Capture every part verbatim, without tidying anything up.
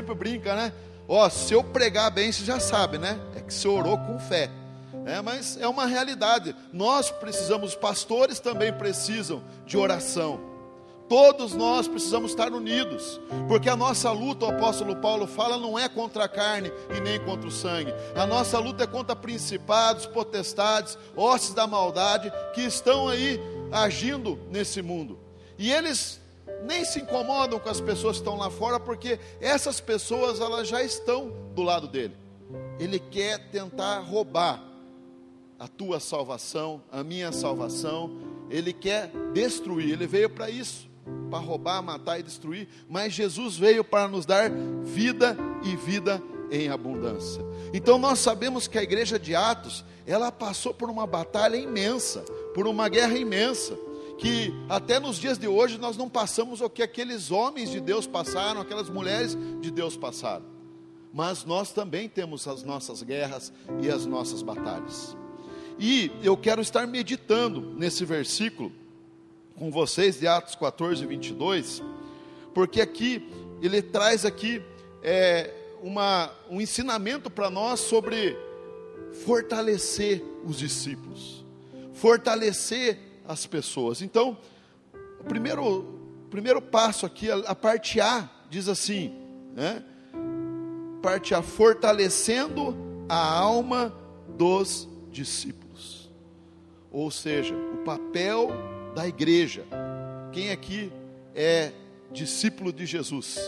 sempre brinca, né? Ó, se eu pregar bem, você já sabe, né? É que você orou com fé. É, mas é uma realidade. Nós precisamos, os pastores também precisam de oração. Todos nós precisamos estar unidos, porque a nossa luta, o apóstolo Paulo fala, não é contra a carne e nem contra o sangue. A nossa luta é contra principados, potestades, hostes da maldade, que estão aí agindo nesse mundo. E eles nem se incomodam com as pessoas que estão lá fora, porque essas pessoas, elas já estão do lado dele. Ele quer tentar roubar a tua salvação, a minha salvação. Ele quer destruir, ele veio para isso, para roubar, matar e destruir, mas Jesus veio para nos dar vida e vida em abundância. Então nós sabemos que a igreja de Atos, ela passou por uma batalha imensa, por uma guerra imensa, que até nos dias de hoje nós não passamos o que aqueles homens de Deus passaram, aquelas mulheres de Deus passaram, mas nós também temos as nossas guerras e as nossas batalhas. E eu quero estar meditando nesse versículo com vocês, de Atos quatorze, vinte e dois, porque aqui, ele traz aqui é, uma, um ensinamento para nós sobre fortalecer os discípulos, fortalecer as pessoas. Então, o primeiro, primeiro passo aqui, a, a parte A, diz assim, né? Parte A, fortalecendo a alma dos discípulos, ou seja, o papel da igreja. Quem aqui é discípulo de Jesus?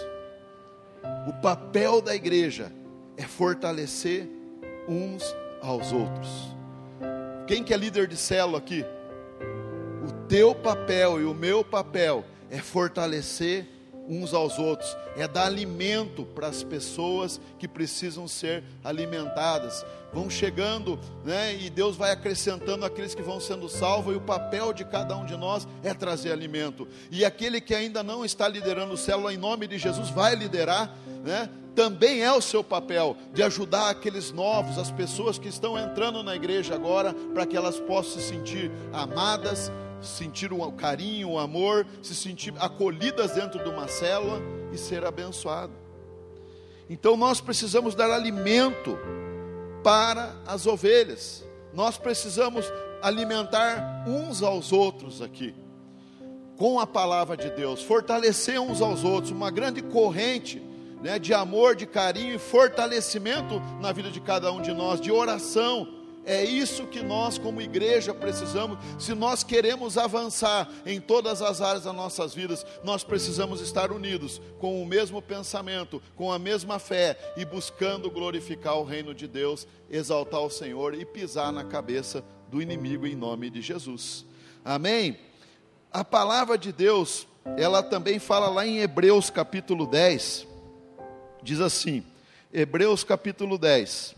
O papel da igreja é fortalecer uns aos outros. Quem que é líder de célula aqui? O teu papel e o meu papel é fortalecer uns aos outros, é dar alimento para as pessoas que precisam ser alimentadas. Vão chegando, né, e Deus vai acrescentando aqueles que vão sendo salvos, e o papel de cada um de nós é trazer alimento. E aquele que ainda não está liderando célula, em nome de Jesus, vai liderar, né? Também é o seu papel de ajudar aqueles novos, as pessoas que estão entrando na igreja agora, para que elas possam se sentir amadas, sentir o carinho, o amor, se sentir acolhidas dentro de uma célula e ser abençoado. Então nós precisamos dar alimento para as ovelhas. Nós precisamos alimentar uns aos outros aqui, com a palavra de Deus, fortalecer uns aos outros, uma grande corrente, né, de amor, de carinho e fortalecimento na vida de cada um de nós, de oração. É isso que nós como igreja precisamos. Se nós queremos avançar em todas as áreas das nossas vidas, nós precisamos estar unidos, com o mesmo pensamento, com a mesma fé, e buscando glorificar o reino de Deus, exaltar o Senhor e pisar na cabeça do inimigo em nome de Jesus. Amém? A palavra de Deus, ela também fala lá em Hebreus capítulo dez, diz assim, Hebreus capítulo dez,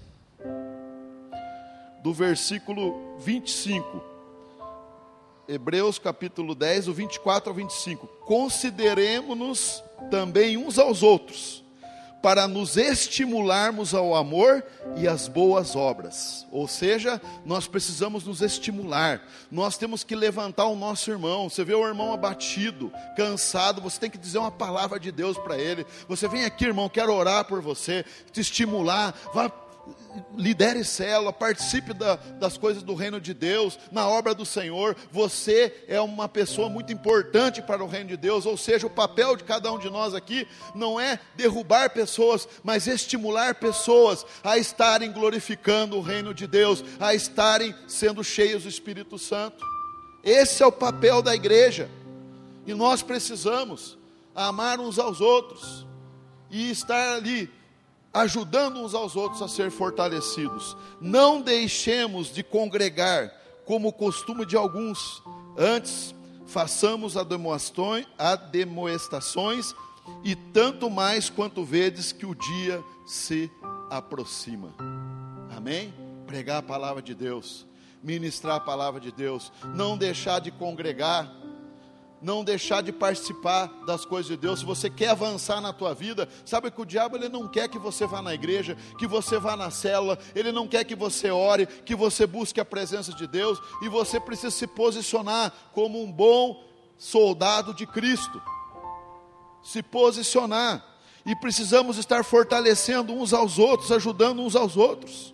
do versículo vinte e cinco, Hebreus capítulo dez, do vinte e quatro ao vinte e cinco, consideremo-nos também uns aos outros, para nos estimularmos ao amor e às boas obras. Ou seja, nós precisamos nos estimular, nós temos que levantar o nosso irmão. Você vê o irmão abatido, cansado, você tem que dizer uma palavra de Deus para ele. Você vem aqui, irmão, quero orar por você, te estimular, vá, lidere célula, participe da, das coisas do reino de Deus, na obra do Senhor. Você é uma pessoa muito importante para o reino de Deus. Ou seja, o papel de cada um de nós aqui não é derrubar pessoas, mas estimular pessoas a estarem glorificando o reino de Deus, a estarem sendo cheios do Espírito Santo. Esse é o papel da igreja, e nós precisamos amar uns aos outros e estar ali ajudando uns aos outros a ser fortalecidos. Não deixemos de congregar, como o costume de alguns. Antes, façamos admoestações, e tanto mais quanto vedes que o dia se aproxima. Amém? Pregar a palavra de Deus, ministrar a palavra de Deus, não deixar de congregar, não deixar de participar das coisas de Deus. Se você quer avançar na tua vida, sabe que o diabo ele não quer que você vá na igreja, que você vá na célula, ele não quer que você ore, que você busque a presença de Deus, e você precisa se posicionar como um bom soldado de Cristo, se posicionar. E precisamos estar fortalecendo uns aos outros, ajudando uns aos outros.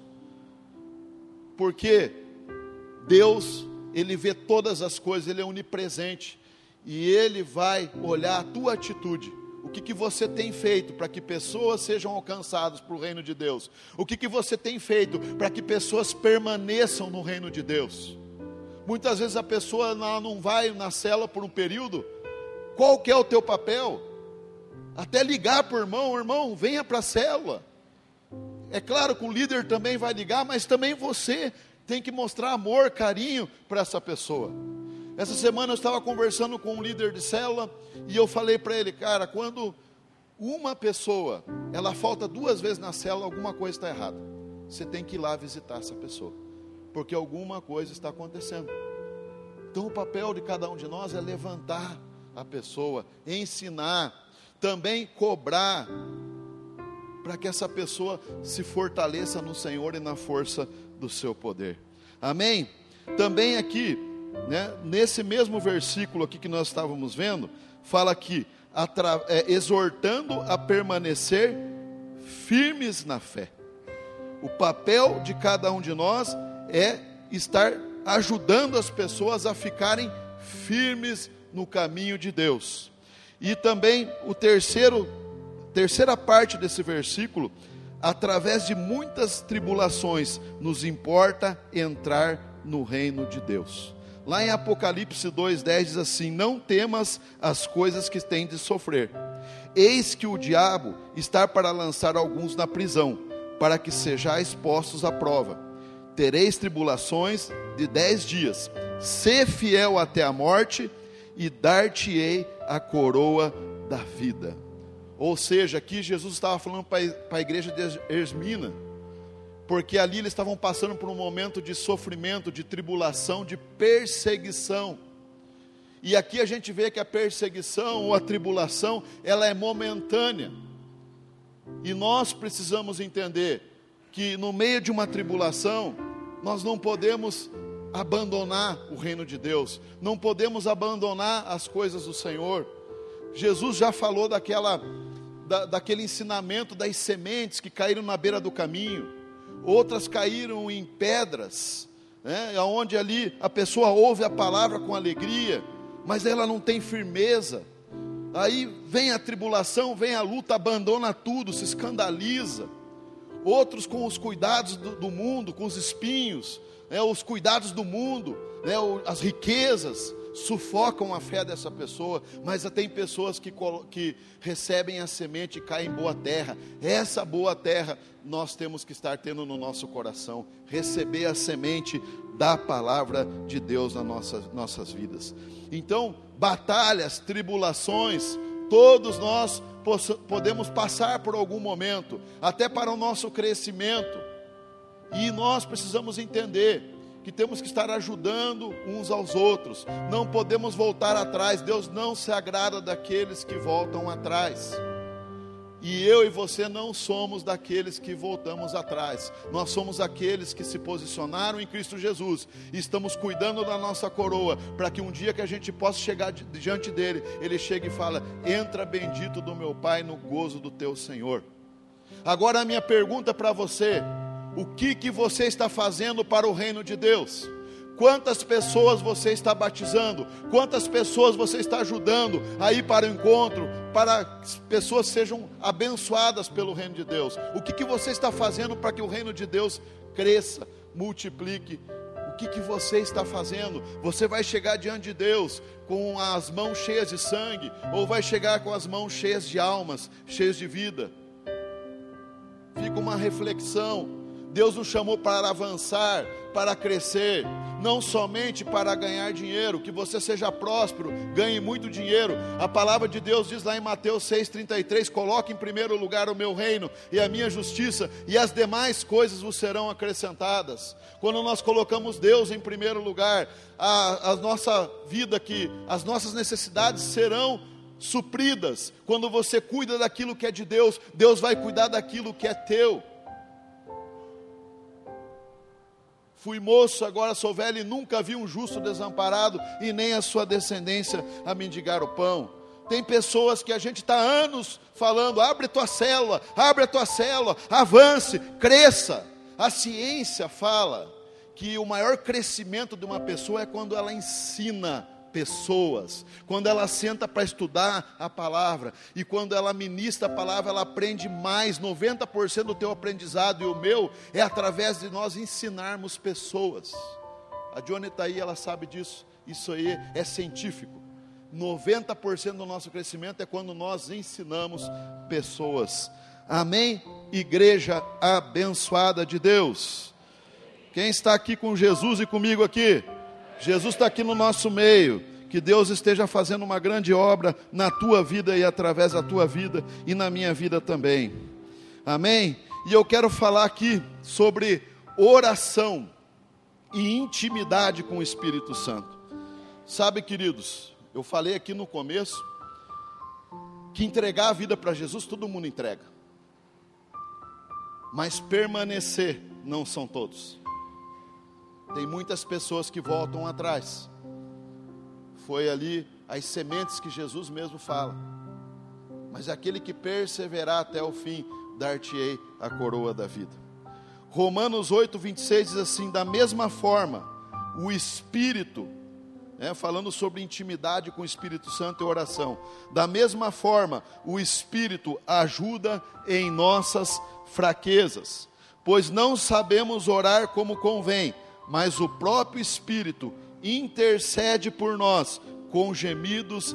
Porque Deus, Ele vê todas as coisas, Ele é onipresente. E Ele vai olhar a tua atitude. O que, que você tem feito para que pessoas sejam alcançadas para o reino de Deus? O que, que você tem feito para que pessoas permaneçam no reino de Deus? Muitas vezes a pessoa não vai na célula por um período. Qual que é o teu papel? Até ligar para o irmão, irmão, venha para a célula. É claro que o líder também vai ligar, mas também você tem que mostrar amor, carinho para essa pessoa. Essa semana eu estava conversando com um líder de célula e eu falei para ele, cara, quando uma pessoa, ela falta duas vezes na célula, alguma coisa está errada. Você tem que ir lá visitar essa pessoa, porque alguma coisa está acontecendo. Então o papel de cada um de nós é levantar a pessoa, ensinar, também cobrar, para que essa pessoa se fortaleça no Senhor e na força do seu poder. Amém? Também aqui, né, nesse mesmo versículo aqui que nós estávamos vendo, fala aqui, atra, é, exortando a permanecer firmes na fé. O papel de cada um de nós é estar ajudando as pessoas a ficarem firmes no caminho de Deus. E também o terceiro, terceira parte desse versículo, através de muitas tribulações, nos importa entrar no reino de Deus. Lá em Apocalipse dois, dez diz assim, não temas as coisas que têm de sofrer. Eis que o diabo está para lançar alguns na prisão, para que sejais postos à prova. Tereis tribulações de dez dias. Sê fiel até a morte, e dar-te-ei a coroa da vida. Ou seja, aqui Jesus estava falando para a igreja de Esmirna, porque ali eles estavam passando por um momento de sofrimento, de tribulação, de perseguição. E aqui a gente vê que a perseguição ou a tribulação, ela é momentânea. E nós precisamos entender que no meio de uma tribulação, nós não podemos abandonar o reino de Deus, não podemos abandonar as coisas do Senhor. Jesus já falou daquela, da, daquele ensinamento das sementes que caíram na beira do caminho. Outras caíram em pedras, né, onde ali a pessoa ouve a palavra com alegria, mas ela não tem firmeza. Aí vem a tribulação, vem a luta, abandona tudo, se escandaliza. Outros com os cuidados do, do mundo, com os espinhos, né, os cuidados do mundo, né, as riquezas, sufocam a fé dessa pessoa. Mas tem pessoas que, que recebem a semente e caem em boa terra. Essa boa terra nós temos que estar tendo no nosso coração, receber a semente da palavra de Deus nas nossas, nossas vidas. Então, batalhas, tribulações, todos nós podemos passar por algum momento, até para o nosso crescimento, e nós precisamos entender que temos que estar ajudando uns aos outros, não podemos voltar atrás. Deus não se agrada daqueles que voltam atrás, e eu e você não somos daqueles que voltamos atrás. Nós somos aqueles que se posicionaram em Cristo Jesus, e estamos cuidando da nossa coroa, para que um dia que a gente possa chegar diante dele, ele chegue e fala, entra bendito do meu Pai no gozo do teu Senhor. Agora a minha pergunta para você, o que que você está fazendo para o reino de Deus? Quantas pessoas você está batizando? Quantas pessoas você está ajudando a ir para o encontro, para que as pessoas sejam abençoadas pelo reino de Deus? O que que você está fazendo para que o reino de Deus cresça, multiplique? O que que você está fazendo? Você vai chegar diante de Deus com as mãos cheias de sangue, ou vai chegar com as mãos cheias de almas, cheias de vida? Fica uma reflexão. Deus nos chamou para avançar, para crescer, não somente para ganhar dinheiro, que você seja próspero, ganhe muito dinheiro. A palavra de Deus diz lá em Mateus seis, trinta e três, coloque em primeiro lugar o meu reino e a minha justiça, e as demais coisas vos serão acrescentadas. Quando nós colocamos Deus em primeiro lugar, a, a nossa vida aqui, as nossas necessidades serão supridas. Quando você cuida daquilo que é de Deus, Deus vai cuidar daquilo que é teu. Fui moço, agora sou velho, e nunca vi um justo desamparado, e nem a sua descendência a mendigar o pão. Tem pessoas que a gente está há anos falando, abre tua célula, abre a tua célula, avance, cresça. A ciência fala que o maior crescimento de uma pessoa é quando ela ensina pessoas, quando ela senta para estudar a palavra, e quando ela ministra a palavra, ela aprende mais. Noventa por cento do teu aprendizado e o meu é através de nós ensinarmos pessoas. A Johnny está aí, ela sabe disso, isso aí é científico. noventa por cento do nosso crescimento é quando nós ensinamos pessoas. Amém? Igreja abençoada de Deus. Quem está aqui com Jesus e comigo aqui? Jesus está aqui no nosso meio. Que Deus esteja fazendo uma grande obra na tua vida e através da tua vida e na minha vida também. Amém? E eu quero falar aqui sobre oração e intimidade com o Espírito Santo. Sabe, queridos, eu falei aqui no começo que entregar a vida para Jesus todo mundo entrega, mas permanecer não são todos. Tem muitas pessoas que voltam atrás. Foi ali as sementes que Jesus mesmo fala. Mas aquele que perseverar até o fim, dar-te-ei a coroa da vida. Romanos oito, vinte e seis diz assim: da mesma forma, o Espírito, né, falando sobre intimidade com o Espírito Santo e oração, da mesma forma, o Espírito ajuda em nossas fraquezas, pois não sabemos orar como convém, mas o próprio Espírito intercede por nós com gemidos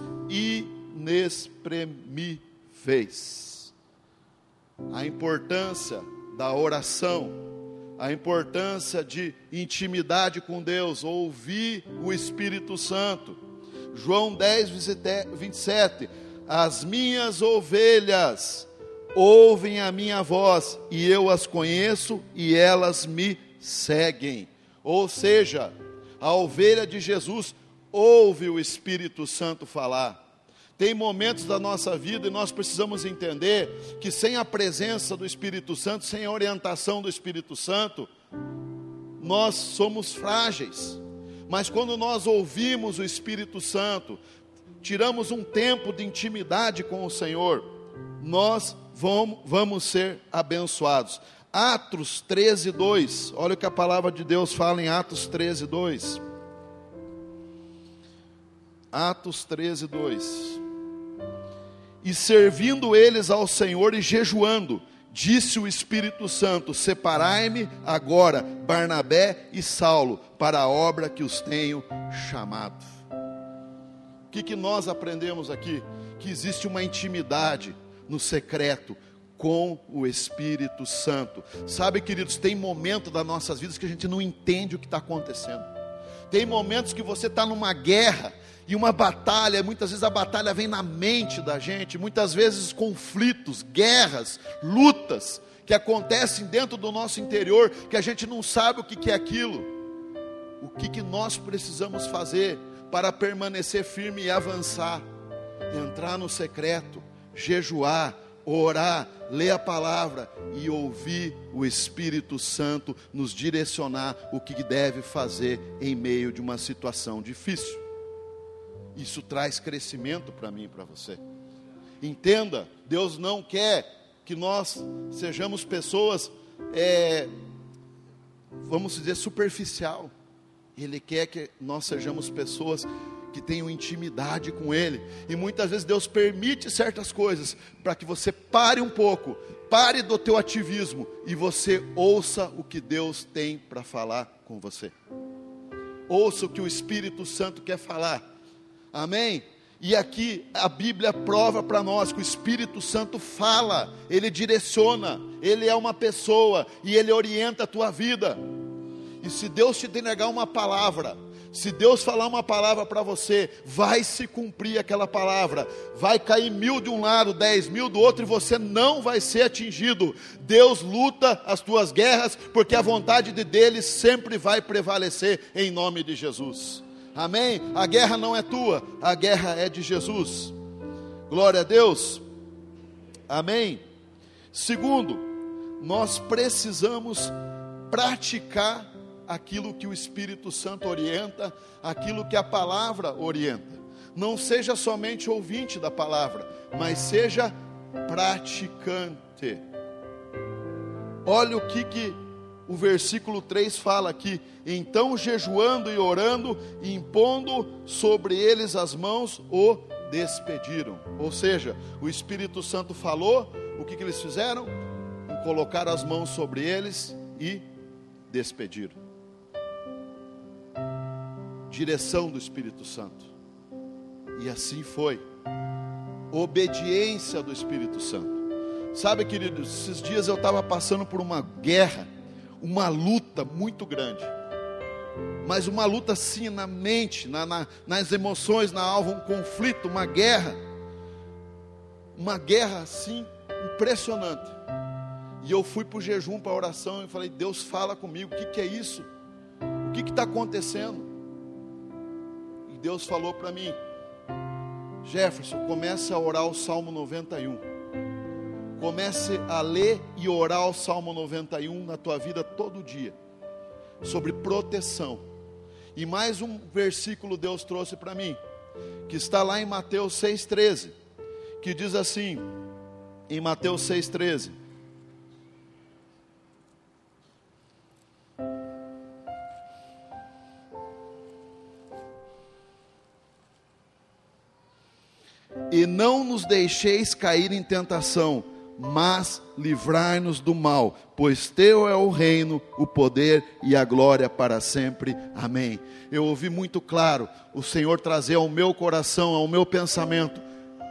inexprimíveis. A importância da oração, a importância de intimidade com Deus, ouvir o Espírito Santo. João dez, vinte e sete: as minhas ovelhas ouvem a minha voz, e eu as conheço, e elas me seguem. Ou seja, a ovelha de Jesus ouve o Espírito Santo falar. Tem momentos da nossa vida e nós precisamos entender que sem a presença do Espírito Santo, sem a orientação do Espírito Santo, nós somos frágeis. Mas quando nós ouvimos o Espírito Santo, tiramos um tempo de intimidade com o Senhor, nós vamos, vamos ser abençoados. Atos treze, dois, olha o que a palavra de Deus fala em Atos treze, dois. Atos treze, dois. E servindo eles ao Senhor e jejuando, disse o Espírito Santo: separai-me agora Barnabé e Saulo para a obra que os tenho chamado. O que, que nós aprendemos aqui? Que existe uma intimidade no secreto com o Espírito Santo. Sabe, queridos, tem momentos das nossas vidas que a gente não entende o que está acontecendo. Tem momentos que você está numa guerra e uma batalha, muitas vezes a batalha vem na mente da gente, muitas vezes conflitos, guerras, lutas que acontecem dentro do nosso interior, que a gente não sabe o que, que é aquilo. O que, que nós precisamos fazer para permanecer firme e avançar? Entrar no secreto, jejuar, orar, ler a palavra e ouvir o Espírito Santo nos direcionar o que deve fazer em meio de uma situação difícil. Isso traz crescimento para mim e para você. Entenda, Deus não quer que nós sejamos pessoas, é, vamos dizer, superficial. Ele quer que nós sejamos pessoas que tenham intimidade com Ele. E muitas vezes Deus permite certas coisas para que você pare um pouco, pare do teu ativismo e você ouça o que Deus tem para falar com você. Ouça o que o Espírito Santo quer falar. Amém? E aqui a Bíblia prova para nós que o Espírito Santo fala, Ele direciona, Ele é uma pessoa e Ele orienta a tua vida. E se Deus te denegar uma palavra, se Deus falar uma palavra para você, vai se cumprir aquela palavra. Vai cair mil de um lado, dez mil do outro, e você não vai ser atingido. Deus luta as tuas guerras, porque a vontade de Deus sempre vai prevalecer em nome de Jesus. Amém? A guerra não é tua, a guerra é de Jesus. Glória a Deus. Amém? Segundo, nós precisamos praticar aquilo que o Espírito Santo orienta, aquilo que a palavra orienta. Não seja somente ouvinte da palavra, mas seja praticante. Olha o que, que o versículo três fala aqui: então jejuando e orando, e impondo sobre eles as mãos, o despediram. Ou seja, o Espírito Santo falou, o que, que eles fizeram? Colocaram as mãos sobre eles e despediram. Direção do Espírito Santo. E assim foi. Obediência do Espírito Santo. Sabe, queridos, esses dias eu estava passando por uma guerra, uma luta muito grande. Mas uma luta assim na mente, na, na, nas emoções, na alma, um conflito, uma guerra. Uma guerra assim impressionante. E eu fui para o jejum, para a oração, e falei: Deus, fala comigo, o que, que é isso? O que está acontecendo? E Deus falou para mim: Jefferson, comece a orar o Salmo noventa e um. Comece a ler e orar o Salmo noventa e um na tua vida todo dia, sobre proteção. E mais um versículo Deus trouxe para mim, que está lá em Mateus seis, treze, que diz assim, em Mateus seis, treze: e não nos deixeis cair em tentação, mas livrai-nos do mal, pois teu é o reino, o poder e a glória para sempre. Amém. Eu ouvi muito claro o Senhor trazer ao meu coração, ao meu pensamento: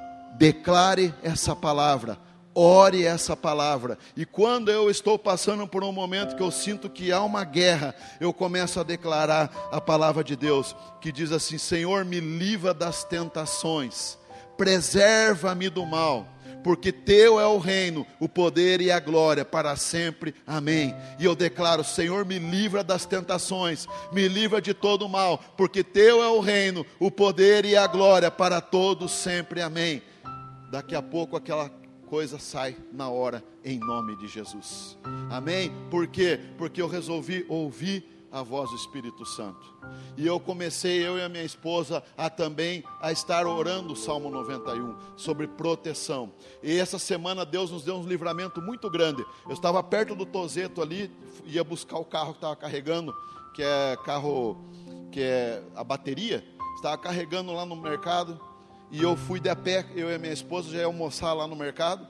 declare essa palavra, ore essa palavra. E quando eu estou passando por um momento que eu sinto que há uma guerra, eu começo a declarar a palavra de Deus, que diz assim: Senhor, me livra das tentações, preserva-me do mal, porque teu é o reino, o poder e a glória para sempre. Amém. E eu declaro: Senhor, me livra das tentações, me livra de todo o mal, porque teu é o reino, o poder e a glória para todos sempre. Amém. Daqui a pouco aquela coisa sai na hora, em nome de Jesus. Amém. Por quê? Porque eu resolvi ouvir a voz do Espírito Santo. E eu comecei, eu e a minha esposa, a também a estar orando o Salmo noventa e um, sobre proteção. E essa semana Deus nos deu um livramento muito grande. Eu estava perto do Tozeto ali, ia buscar o carro que estava carregando, que é carro, que é a bateria, estava carregando lá no mercado, e eu fui de a pé, eu e a minha esposa já ia almoçar lá no mercado,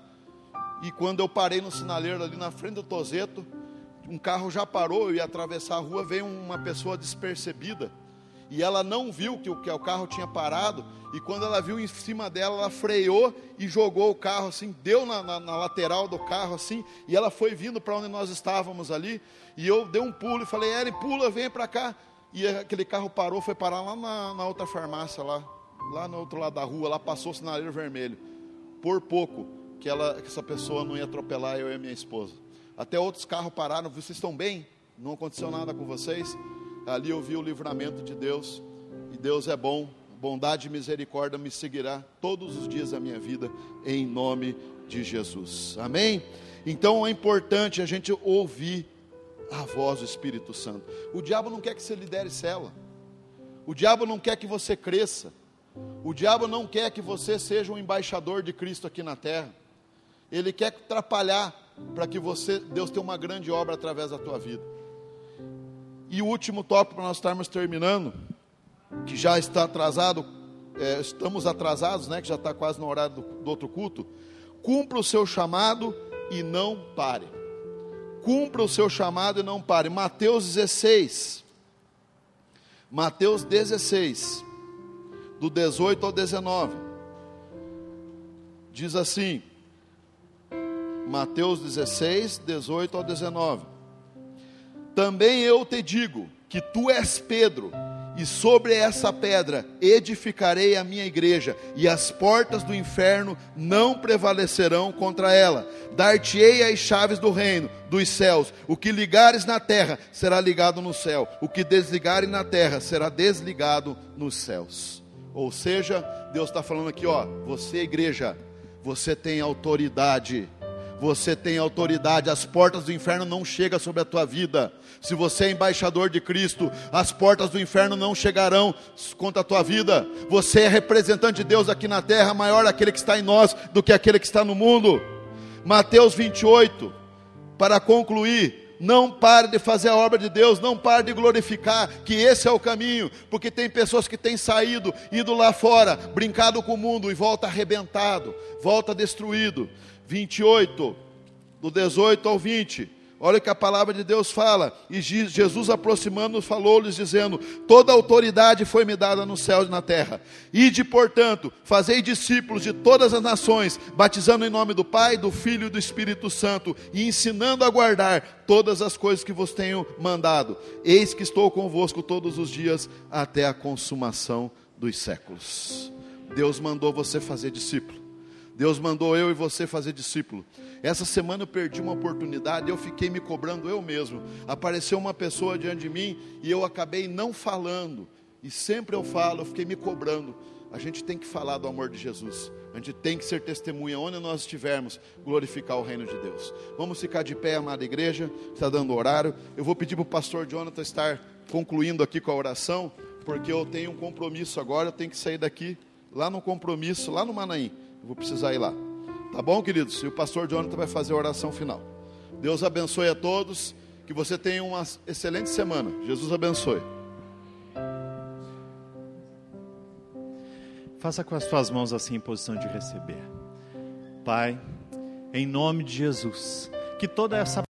e quando eu parei no sinaleiro ali na frente do Tozeto, um carro já parou, eu ia atravessar a rua, veio uma pessoa despercebida, e ela não viu que o, que o carro tinha parado, e quando ela viu em cima dela, ela freou e jogou o carro assim, deu na, na, na lateral do carro assim, e ela foi vindo para onde nós estávamos ali, e eu dei um pulo e falei: Eri, pula, vem para cá. E aquele carro parou, foi parar lá na, na outra farmácia, lá, lá no outro lado da rua, lá passou o sinaleiro vermelho. Por pouco que, ela, que essa pessoa não ia atropelar eu e a minha esposa. Até outros carros pararam: vocês estão bem? Não aconteceu nada com vocês? Ali eu vi o livramento de Deus, e Deus é bom, bondade e misericórdia me seguirá todos os dias da minha vida, em nome de Jesus. Amém? Então é importante a gente ouvir a voz do Espírito Santo. O diabo não quer que você lidere célula, o diabo não quer que você cresça, o diabo não quer que você seja um embaixador de Cristo aqui na terra. Ele quer atrapalhar para que você, Deus tenha uma grande obra através da tua vida. E o último tópico para nós estarmos terminando, que já está atrasado, é, estamos atrasados, né, que já está quase no horário do, do outro culto. Cumpra o seu chamado e não pare. Cumpra o seu chamado e não pare. Mateus dezesseis, Mateus dezesseis, do dezoito ao dezenove, diz assim, Mateus dezesseis, dezoito ao dezenove: também eu te digo que tu és Pedro, e sobre essa pedra edificarei a minha igreja, e as portas do inferno não prevalecerão contra ela. Dar-te-ei as chaves do reino dos céus. O que ligares na terra será ligado no céu, o que desligares na terra será desligado nos céus. Ou seja, Deus está falando aqui, ó, você igreja, você tem autoridade. Você tem autoridade, as portas do inferno não chegam sobre a tua vida. Se você é embaixador de Cristo, as portas do inferno não chegarão contra a tua vida. Você é representante de Deus aqui na terra, maior aquele que está em nós do que aquele que está no mundo. Mateus vinte e oito, para concluir, não pare de fazer a obra de Deus, não pare de glorificar, que esse é o caminho, porque tem pessoas que têm saído, ido lá fora, brincado com o mundo e volta arrebentado, volta destruído. vinte e oito, do dezoito ao vinte, olha o que a palavra de Deus fala. E Jesus, aproximando, falou-lhes dizendo: toda autoridade foi me dada no céu e na terra. Ide, portanto, fazei discípulos de todas as nações, batizando em nome do Pai, do Filho e do Espírito Santo, e ensinando a guardar todas as coisas que vos tenho mandado. Eis que estou convosco todos os dias, até a consumação dos séculos. Deus mandou você fazer discípulo. Deus mandou eu e você fazer discípulo. Essa semana eu perdi uma oportunidade, eu fiquei me cobrando eu mesmo. Apareceu uma pessoa diante de mim e eu acabei não falando. E sempre eu falo, eu fiquei me cobrando. A gente tem que falar do amor de Jesus. A gente tem que ser testemunha onde nós estivermos, glorificar o reino de Deus. Vamos ficar de pé, amada igreja, está dando horário. Eu vou pedir para o pastor Jonathan estar concluindo aqui com a oração, porque eu tenho um compromisso agora, eu tenho que sair daqui, lá no compromisso, lá no Manaim. Eu vou precisar ir lá. Tá bom, queridos? E o pastor Jonathan vai fazer a oração final. Deus abençoe a todos. Que você tenha uma excelente semana. Jesus abençoe. Faça com as suas mãos assim em posição de receber. Pai, em nome de Jesus, que toda essa